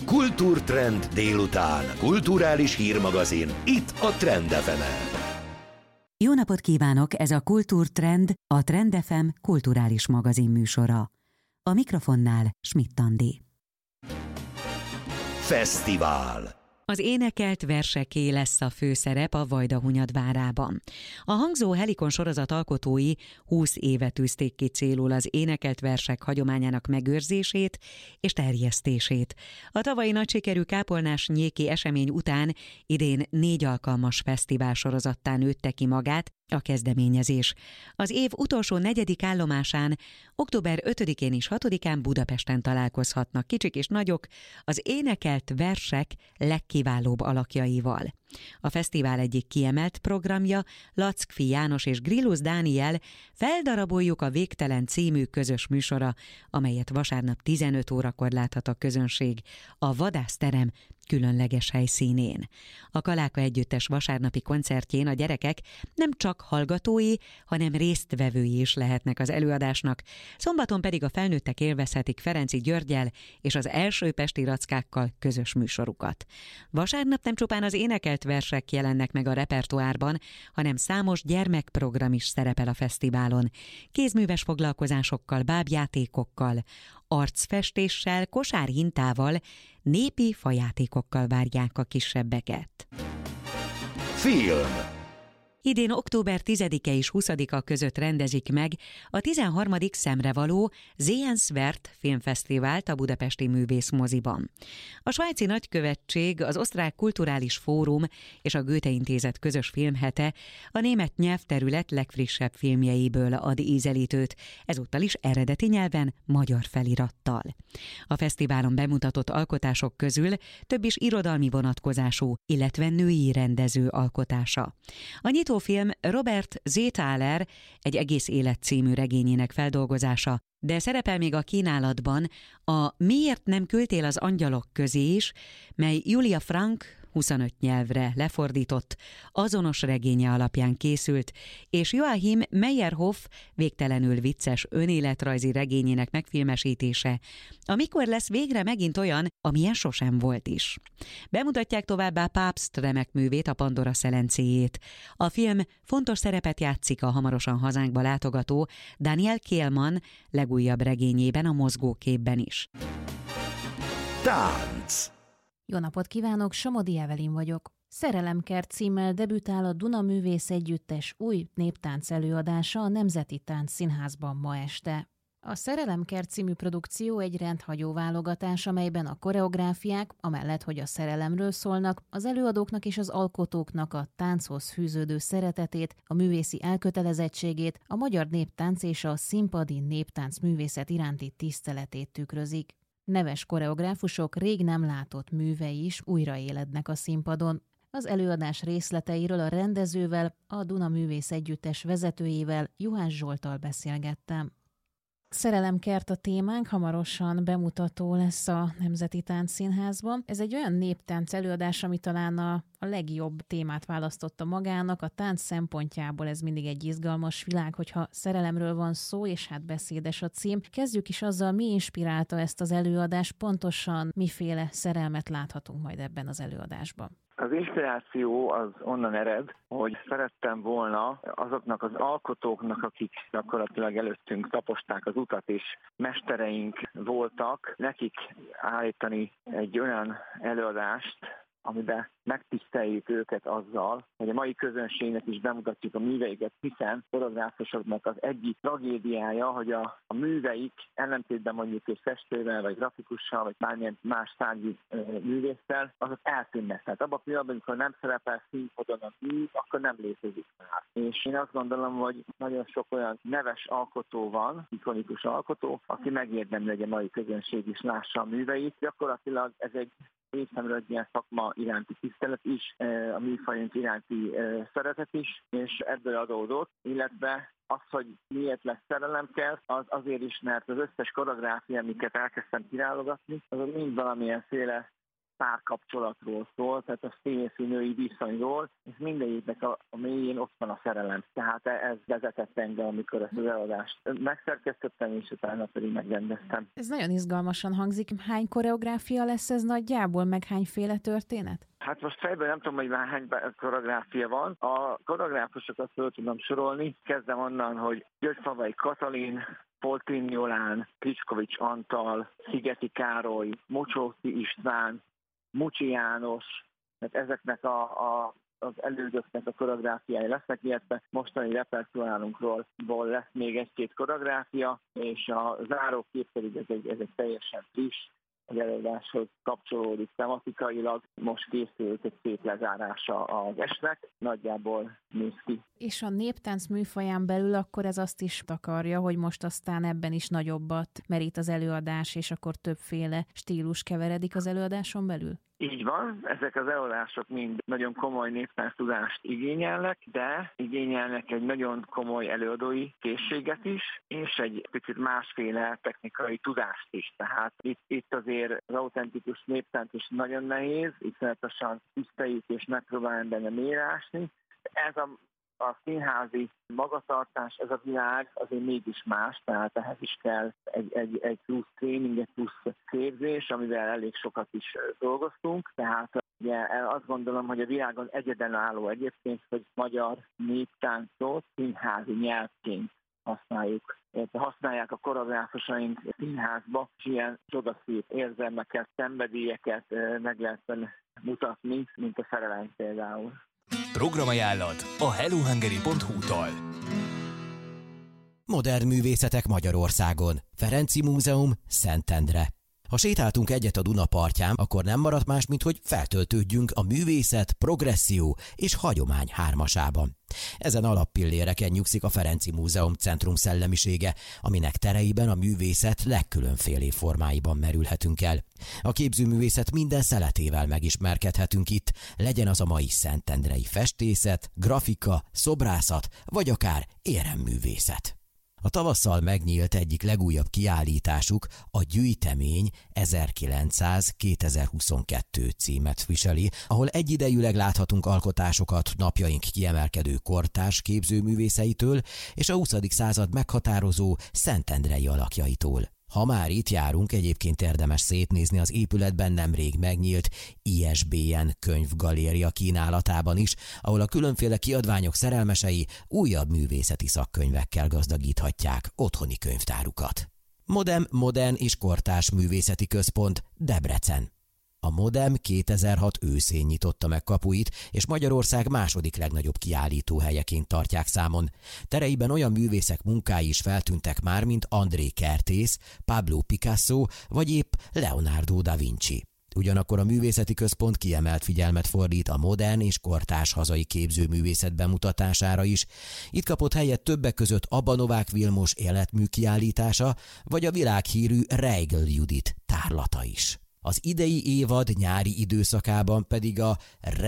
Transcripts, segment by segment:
Kultúrtrend délután. Kulturális hírmagazin. Itt a Trend FM-en. Jó napot kívánok, ez a Kultúrtrend, a Trend FM kulturális magazin műsora. A mikrofonnál Schmidt Andi. Fesztivál. Az énekelt verseké lesz a főszerep a Vajdahunyad várában. A Hangzó Helikon sorozat alkotói 20 éve tűzték ki célul az énekelt versek hagyományának megőrzését és terjesztését. A tavalyi nagy sikerű kápolnás-nyéki esemény után idén 4 alkalmas fesztivál sorozattá nőtte ki magát a kezdeményezés. Az év utolsó 4. állomásán, október 5-én és 6-án Budapesten találkozhatnak kicsik és nagyok az énekelt versek legkiválóbb alakjaival. A fesztivál egyik kiemelt programja Lackfi János és Grillus Dániel Feldaraboljuk a végtelen című közös műsora, amelyet vasárnap 15 órakor láthat a közönség a Vadászterem különleges helyszínén. A Kaláka Együttes vasárnapi koncertjén a gyerekek nem csak hallgatói, hanem résztvevői is lehetnek az előadásnak, szombaton pedig a felnőttek élvezhetik Ferenczy Györggyel és az Első Pesti Rackákkal közös műsorukat. Vasárnap nem csupán az énekelt versek jelennek meg a repertoárban, hanem számos gyermekprogram is szerepel a fesztiválon. Kézműves foglalkozásokkal, bábjátékokkal, arcfestéssel, kosárhintával, népi fajátékokkal várják a kisebbeket. Film. Idén október 10-e és 20-a között rendezik meg a 13. szemrevaló Sehenswert filmfesztivált a Budapesti Művészmoziban. A svájci nagykövetség, az Osztrák Kulturális Fórum és a Goethe Intézet közös filmhete a német nyelvterület legfrissebb filmjeiből ad ízelítőt, ezúttal is eredeti nyelven, magyar felirattal. A fesztiválon bemutatott alkotások közül több is irodalmi vonatkozású, illetve női rendező alkotása. A nyitófilm Robert Zéthaler egy egész élet című regényének feldolgozása, de szerepel még a kínálatban a Miért nem küldtél az angyalok közé is, mely Julia Frank 25 nyelvre lefordított, azonos regénye alapján készült, és Joachim Meyerhoff végtelenül vicces önéletrajzi regényének megfilmesítése, amikor lesz végre megint olyan, amilyen sosem volt is. Bemutatják továbbá Pabst remek művét, a Pandora szelencéjét. A film fontos szerepet játszik a hamarosan hazánkba látogató Daniel Kehlmann legújabb regényében, a Mozgóképben is. Tánc. Jó napot kívánok, Somodi Evelin vagyok. Szerelemkert címmel debütál a Duna Művész Együttes új néptánc előadása a Nemzeti Táncszínházban ma este. A Szerelemkert című produkció egy rendhagyó válogatás, amelyben a koreográfiák, amellett, hogy a szerelemről szólnak, az előadóknak és az alkotóknak a tánchoz fűződő szeretetét, a művészi elkötelezettségét, a magyar néptánc és a színpadi néptánc művészet iránti tiszteletét tükrözik. Neves koreográfusok rég nem látott művei is újraélednek a színpadon. Az előadás részleteiről a rendezővel, a Duna Művész Együttes vezetőjével, Juhász Zsolttal beszélgettem. Szerelemkert a témánk, hamarosan bemutató lesz a Nemzeti Táncszínházban. Ez egy olyan néptánc előadás, ami talán a legjobb témát választotta magának. A tánc szempontjából ez mindig egy izgalmas világ, hogyha szerelemről van szó, és hát beszédes a cím. Kezdjük is azzal, mi inspirálta ezt az előadást, pontosan miféle szerelmet láthatunk majd ebben az előadásban. Az inspiráció az onnan ered, hogy szerettem volna azoknak az alkotóknak, akik gyakorlatilag előttünk taposták az utat, és mestereink voltak, nekik állítani egy olyan előadást, amiben megtiszteljük őket azzal, hogy a mai közönségnek is bemutatjuk a műveiket, hiszen koreográfusoknak az egyik tragédiája, hogy a műveik ellentétben mondjuk egy festővel, vagy grafikussal, vagy bármilyen más tárgyi művésszel, azok eltűnnek. Tehát abban a pillanatban, amikor nem szerepel színpadon a mű, akkor nem létezik már. És én azt gondolom, hogy nagyon sok olyan neves alkotó van, ikonikus alkotó, aki megérdemli, hogy a mai közönség is lássa a műveit. Gyakorlatilag ez egy részemről egy ilyen szakma iránti tisztelet is, a műfajunk iránti szeretet is, és ebből adódott, illetve az, hogy miért lesz szerelemkert, az azért is, mert az összes koreográfia, amiket elkezdtem királogatni, azok mind valamilyenféle párkapcsolatról szól, tehát a férfi-női viszonyról, és mindegyiknek a mélyén ott van a szerelem. Tehát ez vezetett engem, amikor ezt az előadást megszerkesztettem, és utána pedig megrendeztem. Ez nagyon izgalmasan hangzik. Hány koreográfia lesz ez nagyjából, meg hányféle történet? Hát most fejben nem tudom, hogy már hány koreográfia van. A koreográfusokat föl tudom sorolni. Kezdem onnan, hogy Györgyfalvai Katalin, Poltrin Jolán, Kricskovics Antal, Szigeti Károly, Mocsóci István, Mucsi János, tehát ezeknek az elődöknek a koreográfiái lesznek, illetve mostani repertoárunkról lesz még egy-két koreográfia, és a zárókép pedig ez egy teljesen friss, az előadáshoz kapcsolódik tematikailag. Most készült egy szép lezárása az estnek, nagyjából néz ki. És a néptánc műfaján belül akkor ez azt is takarja, hogy most aztán ebben is nagyobbat merít az előadás, és akkor többféle stílus keveredik az előadáson belül? Így van, ezek az előadások mind nagyon komoly néptánc tudást igényelnek, de igényelnek egy nagyon komoly előadói készséget is, és egy picit másféle technikai tudást is. Tehát itt azért az autentikus néptánc is nagyon nehéz, iszonyatosan tiszteljük és megpróbálunk benne mérásni. Ez a színházi magatartás, ez a világ azért mégis más, tehát ehhez is kell egy plusz tréning, egy plusz képzés, amivel elég sokat is dolgoztunk. Tehát ugye azt gondolom, hogy a világon egyedülálló egyébként, hogy magyar néptáncot színházi nyelvként használjuk. Használják a koreográfusaink színházba, és ilyen csodaszép érzelmeket, szenvedélyeket meg lehet mutatni, mint a szerelem például. Programajánlat a hellohungary.hu-tól. Modern művészetek Magyarországon. Ferenci Múzeum, Szentendre. Ha sétáltunk egyet a Duna partján, akkor nem maradt más, mint hogy feltöltődjünk a művészet, progresszió és hagyomány hármasában. Ezen alappilléreken nyugszik a Ferenci Múzeum centrum szellemisége, aminek tereiben a művészet legkülönfélébb formáiban merülhetünk el. A képzőművészet minden szeletével megismerkedhetünk itt, legyen az a mai szentendrei festészet, grafika, szobrászat vagy akár éremművészet. A tavasszal megnyílt egyik legújabb kiállításuk, a Gyűjtemény 1900-2022 címet viseli, ahol egyidejűleg láthatunk alkotásokat napjaink kiemelkedő kortárs képzőművészeitől és a 20. század meghatározó szentendrei alakjaitól. Ha már itt járunk, egyébként érdemes szétnézni az épületben nemrég megnyílt ISBN könyvgaléria kínálatában is, ahol a különféle kiadványok szerelmesei újabb művészeti szakkönyvekkel gazdagíthatják otthoni könyvtárukat. Modem és kortárs művészeti központ, Debrecen. A Modem 2006 őszén nyitotta meg kapuit, és Magyarország második legnagyobb kiállítóhelyeként tartják számon. Tereiben olyan művészek munkái is feltűntek már, mint André Kertész, Pablo Picasso vagy épp Leonardo da Vinci. Ugyanakkor a művészeti központ kiemelt figyelmet fordít a modern és kortárs hazai képzőművészet bemutatására is. Itt kapott helyet többek között Abba Novák Vilmos életmű kiállítása, vagy a világhírű Reigl Judit tárlata is. Az idei évad nyári időszakában pedig a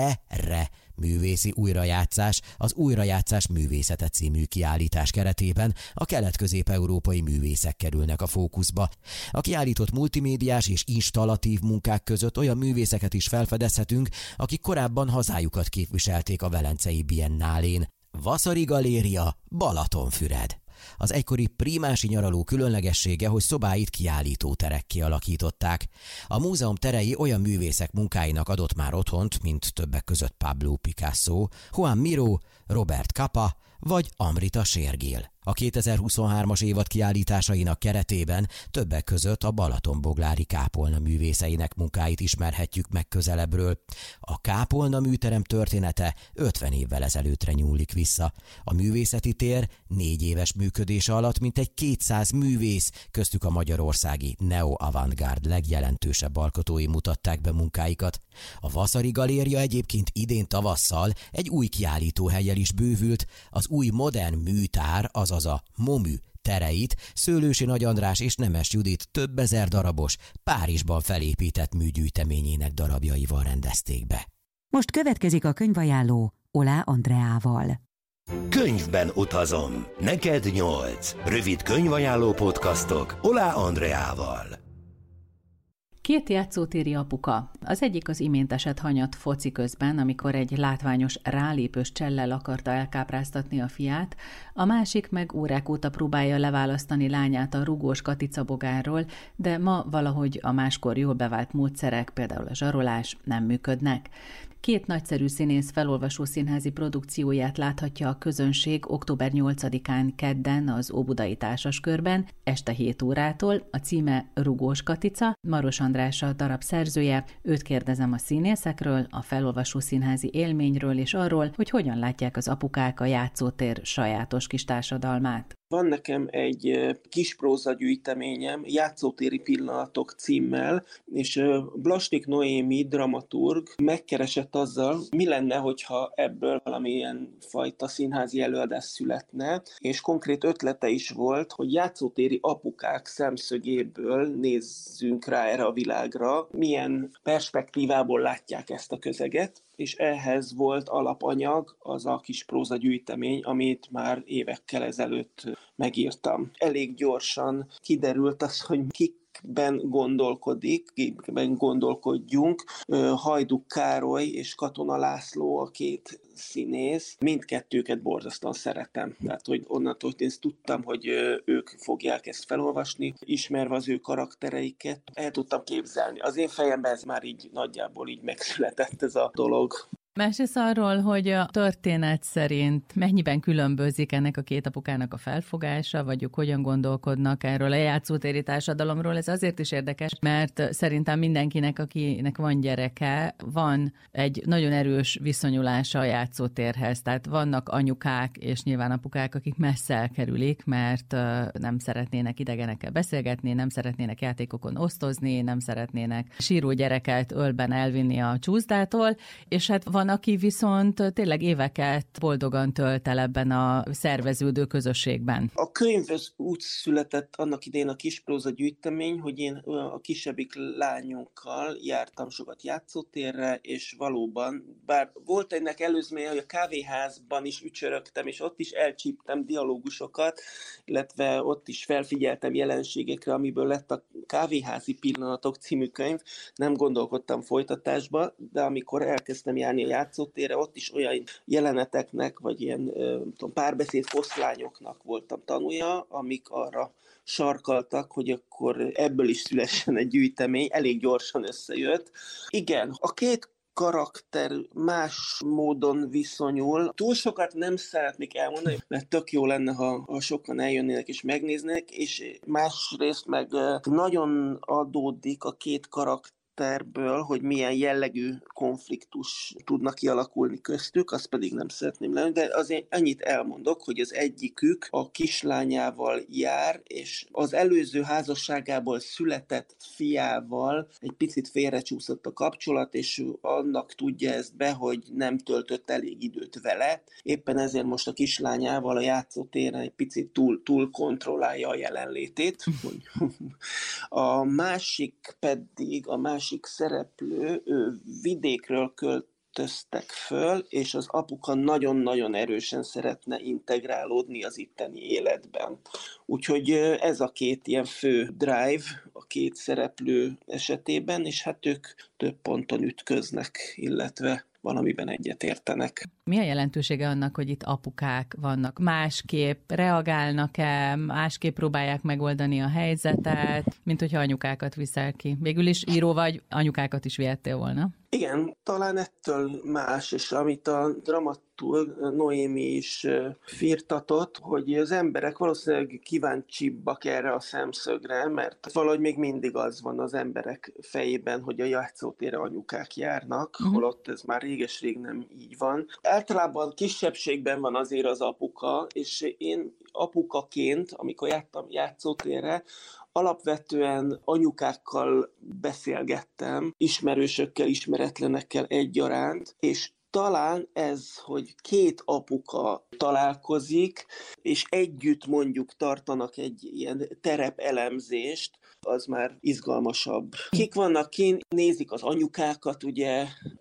Re művészi újrajátszás, az Újrajátszás művészete című kiállítás keretében a kelet-közép-európai művészek kerülnek a fókuszba. A kiállított multimédiás és installatív munkák között olyan művészeket is felfedezhetünk, akik korábban hazájukat képviselték a Velencei Biennálén. Vasari Galéria, Balatonfüred. Az egykori prímási nyaraló különlegessége, hogy szobáit kiállítóterekké alakították. A múzeum terei olyan művészek munkáinak adott már otthont, mint többek között Pablo Picasso, Juan Miró, Robert Capa vagy Amrita Sérgél. A 2023-as évad kiállításainak keretében többek között a Balatonboglári kápolna művészeinek munkáit ismerhetjük meg közelebbről. A kápolna műterem története 50 évvel ezelőttre nyúlik vissza. A művészeti tér 4 éves működése alatt mintegy 200 művész, köztük a magyarországi neo-avantgárd legjelentősebb alkotói mutatták be munkáikat. A Vasari Galéria egyébként idén tavasszal egy új kiállítóhellyel is bővült, az új modern műtár, azaz a MOMÜ tereit Szőlősi Nagy András és Nemes Judit több ezer darabos, Párizsban felépített műgyűjteményének darabjaival rendezték be. Most következik a könyvajánló Oláh Andreával. Könyvben utazom. Neked 8. Rövid könyvajánló podcastok Oláh Andreával. Két játszótéri apuka, Az egyik az imént esett hanyat foci közben, amikor egy látványos rálépős csellel akarta elkápráztatni a fiát, a másik meg órák óta próbálja leválasztani lányát a rugós katicabogárról, de ma valahogy a máskor jól bevált módszerek, például a zsarolás nem működnek. 2 nagyszerű színész felolvasó színházi produkcióját láthatja a közönség október 8-án kedden az Óbudai Társaskörben, este 7 órától. A címe Rugós Katica, Maros András a darab szerzője. Őt kérdezem a színészekről, a felolvasó színházi élményről és arról, hogy hogyan látják az apukák a játszótér sajátos kis társadalmát. Van nekem egy kis prózagyűjteményem, Játszótéri pillanatok címmel, és Blasnik Noémi dramaturg megkeresett azzal, mi lenne, hogyha ebből valamilyen fajta színházi előadás születne, és konkrét ötlete is volt, hogy játszótéri apukák szemszögéből nézzünk rá erre a világra, milyen perspektívából látják ezt a közeget, és ehhez volt alapanyag az a kis prózagyűjtemény, amit már évekkel ezelőtt megírtam. Elég gyorsan kiderült az, hogy kikben gondolkodjunk. Hajduk Károly és Katona László a 2 színész. Mindkettőket borzasztóan szeretem. Tehát, hogy onnantól, hogy én tudtam, hogy ők fogják ezt felolvasni, ismerve az ő karaktereiket, el tudtam képzelni. Az én fejemben ez már így nagyjából így megszületett ez a dolog. Mesélsz arról, hogy a történet szerint mennyiben különbözik ennek a 2 apukának a felfogása, vagy ők hogyan gondolkodnak erről a játszótéri társadalomról. Ez azért is érdekes, mert szerintem mindenkinek, akinek van gyereke, van egy nagyon erős viszonyulása a játszótérhez. Tehát vannak anyukák és nyilván apukák, akik messze elkerülik, mert nem szeretnének idegenekkel beszélgetni, nem szeretnének játékokon osztozni, nem szeretnének síró gyereket ölben elvinni a csúszdától, és hát van, aki viszont tényleg éveket boldogan tölt el ebben a szerveződő közösségben. A könyv úgy született annak idején a kispróza gyűjtemény, hogy én a kisebbik lányunkkal jártam sokat játszótérre, és valóban, bár volt ennek előzménye, hogy a kávéházban is ücsörögtem, és ott is elcsíptem dialógusokat, illetve ott is felfigyeltem jelenségekre, amiből lett a Kávéházi pillanatok című könyv. Nem gondolkodtam folytatásba, de amikor elkezdtem járni a játszótérre, ott is olyan jeleneteknek, vagy ilyen párbeszéd foszlányoknak voltam tanulja, amik arra sarkaltak, hogy akkor ebből is szülessen egy gyűjtemény, elég gyorsan összejött. Igen, a 2 karakter más módon viszonyul. Túl sokat nem szeretnék elmondani, mert tök jó lenne, ha sokan eljönnének és megnéznek, és másrészt meg nagyon adódik a 2 karakterből, hogy milyen jellegű konfliktus tudnak kialakulni köztük, azt pedig nem szeretném lenni, de azért ennyit elmondok, hogy az egyikük a kislányával jár, és az előző házasságából született fiával egy picit félrecsúszott a kapcsolat, és annak tudja ezt be, hogy nem töltött elég időt vele. Éppen ezért most a kislányával a játszótéren egy picit túl kontrollálja a jelenlétét. A másik szereplő, ő vidékről költöztek föl, és az apuka nagyon-nagyon erősen szeretne integrálódni az itteni életben. Úgyhogy ez a 2 ilyen fő drive a 2 szereplő esetében, és hát ők több ponton ütköznek, illetve valamiben egyetértenek. Mi a jelentősége annak, hogy itt apukák vannak? Másképp reagálnak-e, másképp próbálják megoldani a helyzetet, mint hogyha anyukákat viszel ki? Végül is író vagy, anyukákat is vihettél volna? Igen, talán ettől más, és amit a dramaturg Noémi is firtatott, hogy az emberek valószínűleg kíváncsibbak erre a szemszögre, mert valahogy még mindig az van az emberek fejében, hogy a játszótérre anyukák járnak, holott ez már réges-rég nem így van. Általában kisebbségben van azért az apuka, és én apukaként, amikor jártam játszótérre, alapvetően anyukákkal beszélgettem, ismerősökkel, ismeretlenekkel egyaránt, és talán ez, hogy 2 apuka találkozik, és együtt mondjuk tartanak egy ilyen terepelemzést, az már izgalmasabb. Kik vannak kint, nézik az anyukákat, ugye,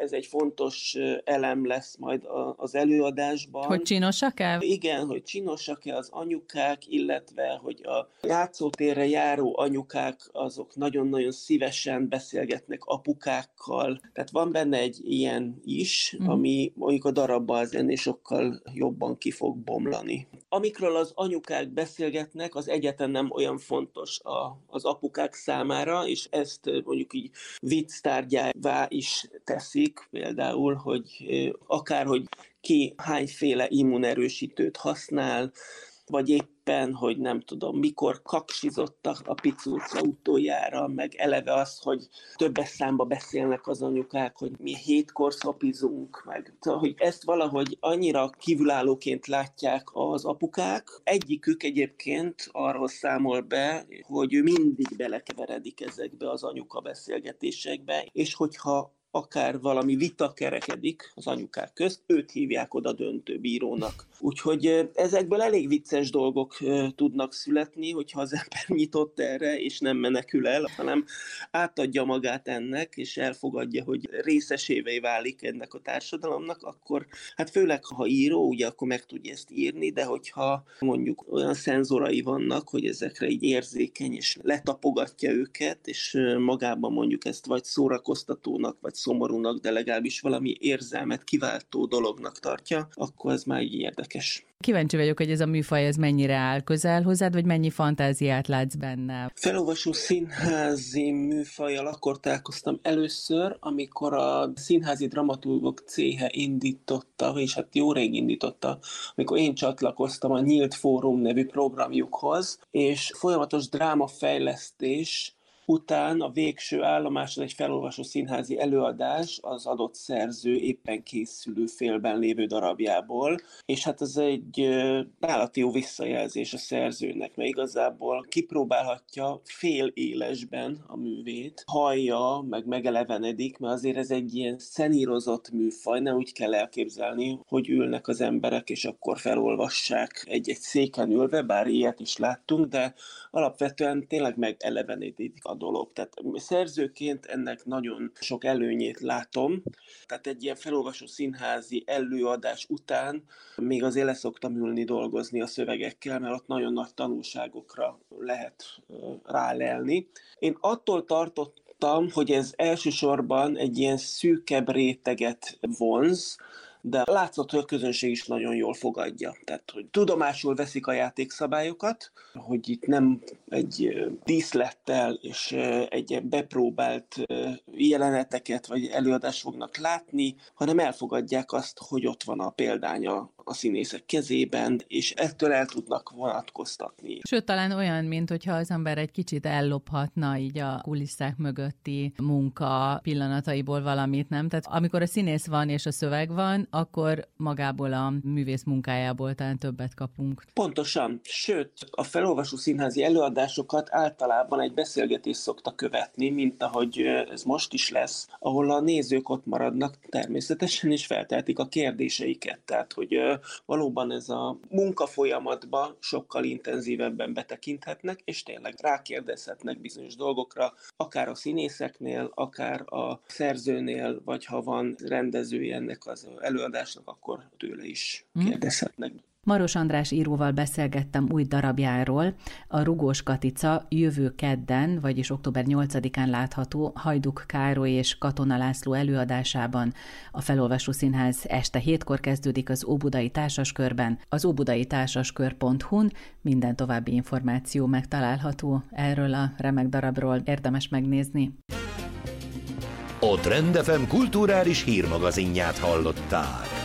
ez egy fontos elem lesz majd az előadásban. Hogy csinosak-e? Igen, hogy csinosak-e az anyukák, illetve hogy a játszótérre járó anyukák azok nagyon-nagyon szívesen beszélgetnek apukákkal. Tehát van benne egy ilyen is, ami mondjuk a darabban az ennél sokkal jobban ki fog bomlani. Amikről az anyukák beszélgetnek, az egyáltalán nem olyan fontos az apukák számára, és ezt mondjuk így vicc tárgyává is teszik, például, hogy akárhogy ki hányféle immunerősítőt használ, vagy éppen, hogy nem tudom, mikor kaksizottak a picurca utoljára, meg eleve az, hogy többes számba beszélnek az anyukák, hogy mi 7-kor szapizunk, meg hogy ezt valahogy annyira kívülállóként látják az apukák. Egyikük egyébként arról számol be, hogy ő mindig belekeveredik ezekbe az anyuka beszélgetésekbe, és hogyha akár valami vita kerekedik az anyukák közt, őt hívják oda döntőbírónak. Úgyhogy ezekből elég vicces dolgok tudnak születni, hogyha az ember nyitott erre, és nem menekül el, hanem átadja magát ennek, és elfogadja, hogy részesévé válik ennek a társadalomnak, akkor hát főleg, ha író, ugye akkor meg tudja ezt írni, de hogyha mondjuk olyan szenzorai vannak, hogy ezekre így érzékeny, és letapogatja őket, és magában mondjuk ezt vagy szórakoztatónak, vagy szomorúnak, de legalábbis valami érzelmet kiváltó dolognak tartja, akkor ez már így érdekes. Kíváncsi vagyok, hogy ez a műfaj ez mennyire áll közel hozzád, vagy mennyi fantáziát látsz benne? Felolvasó színházi műfajjal akkor találkoztam először, amikor a Színházi Dramaturgok Céhe indította, és hát jó rég indította, amikor én csatlakoztam a Nyílt Fórum nevű programjukhoz, és folyamatos drámafejlesztés után a végső állomáson egy felolvasó színházi előadás az adott szerző éppen készülő félben lévő darabjából, és hát ez egy állati jó visszajelzés a szerzőnek, mert igazából kipróbálhatja fél élesben a művét, hallja, meg megelevenedik, mert azért ez egy ilyen szenírozott műfaj, nem úgy kell elképzelni, hogy ülnek az emberek, és akkor felolvassák egy-egy széken ülve, bár ilyet is láttunk, de alapvetően tényleg megelevenedik a dolog. Tehát szerzőként ennek nagyon sok előnyét látom. Tehát egy ilyen felolvasó színházi előadás után még azért leszoktam ülni dolgozni a szövegekkel, mert ott nagyon nagy tanulságokra lehet rálelni. Én attól tartottam, hogy ez elsősorban egy ilyen szűkebb réteget vonz, de látszott, hogy a közönség is nagyon jól fogadja. Tehát, hogy tudomásul veszik a játékszabályokat, hogy itt nem egy díszlettel és egy bepróbált jeleneteket vagy előadást fognak látni, hanem elfogadják azt, hogy ott van a példánya a színészek kezében, és ettől el tudnak vonatkoztatni. Sőt, talán olyan, mint hogyha az ember egy kicsit ellophatna így a kulisszák mögötti munka pillanataiból valamit, nem? Tehát amikor a színész van és a szöveg van, akkor magából a művész munkájából talán többet kapunk. Pontosan. Sőt, a felolvasó színházi előadásokat általában egy beszélgetés szokta követni, mint ahogy ez most is lesz, ahol a nézők ott maradnak természetesen, és feltehetik a kérdéseiket. Tehát, hogy valóban ez a munkafolyamatban sokkal intenzívebben betekinthetnek, és tényleg rákérdezhetnek bizonyos dolgokra, akár a színészeknél, akár a szerzőnél, vagy ha van rendezője ennek az előadásnak, akkor tőle is kérdezhetnek. Maros András íróval beszélgettem új darabjáról. A Rugós Katica jövő kedden, vagyis október 8-án látható Hajduk Károly és Katona László előadásában. A Felolvasó Színház este 7-kor kezdődik az Óbudai Társaskörben. Az óbudaitársασκör.hu-n minden további információ megtalálható erről a remek darabról, érdemes megnézni. A Trend FM kulturális hírmagazinját hallottál.